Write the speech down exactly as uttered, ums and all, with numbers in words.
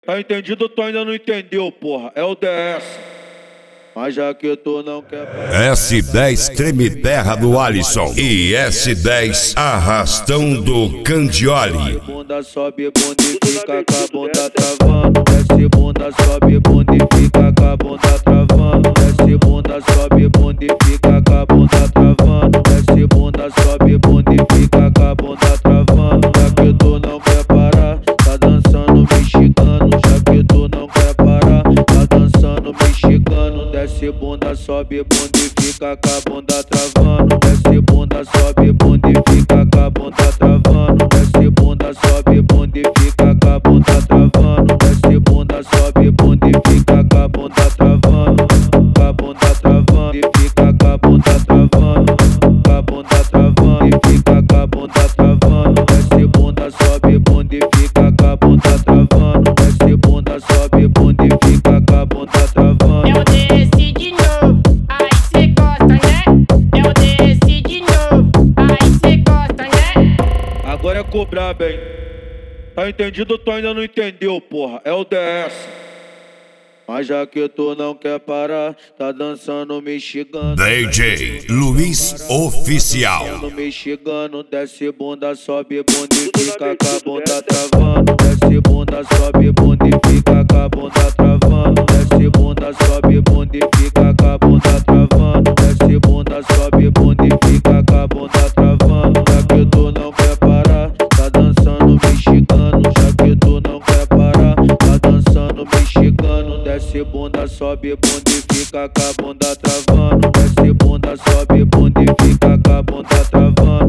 Tá entendido? Tu ainda não entendeu, porra. É o D S. Mas já que tu não quer... S dez Treme Terra do Alisson e S dez Arrastão do Candioli. Bunda sobe, bunda e fica com a bunda travando. Desce bunda, sobe, bunda e fica com a bunda travando. Desce bunda, sobe, bunda e fica com a bunda travando. Desce bunda, sobe, bunda e fica com a bunda travando. Já que tu não quer parar, tá dançando mexicano. Já que tu não quer parar, tá dançando mexicano. Desce bunda, sobe, bunda e fica com a bunda travando. Desce bunda, sobe, bunda e fica com a bunda travando. Desce bunda, sobe, bunda e fica com a bunda travando. Desce bunda, sobe, bunda e fica com a bunda travando. Com a bunda travando e fica com a bunda travando. Com a bunda travando e fica com a bunda travando. Desce bunda, sobe, bunda e fica com a bunda travando. Desce bunda, sobe, bunda e fica com a bunda travando. É o D S de novo, aí cê gosta, né? É o D S de novo, aí cê gosta, né? Agora é cobrar, bem. Tá entendido? Tu ainda não entendeu, porra. É o D S. Mas já que tu não quer parar, tá dançando mexicano. D J Luiz Oficial. Dançando mexicano, desce bunda, sobe bunda e fica com a bunda travando. Desce bunda, sobe bunda e fica com a bunda travando. Desce bunda, sobe bunda e fica com a bunda travando. Desce bunda, sobe bunda e fica com a bunda travando. Já que tu não quer parar, tá dançando mexicano. Já que tu não quer parar, tá dançando mexicano. Desce bunda, sobe bunda e fica com a bunda travando. Desce bunda, sobe bunda e fica com a bunda travando.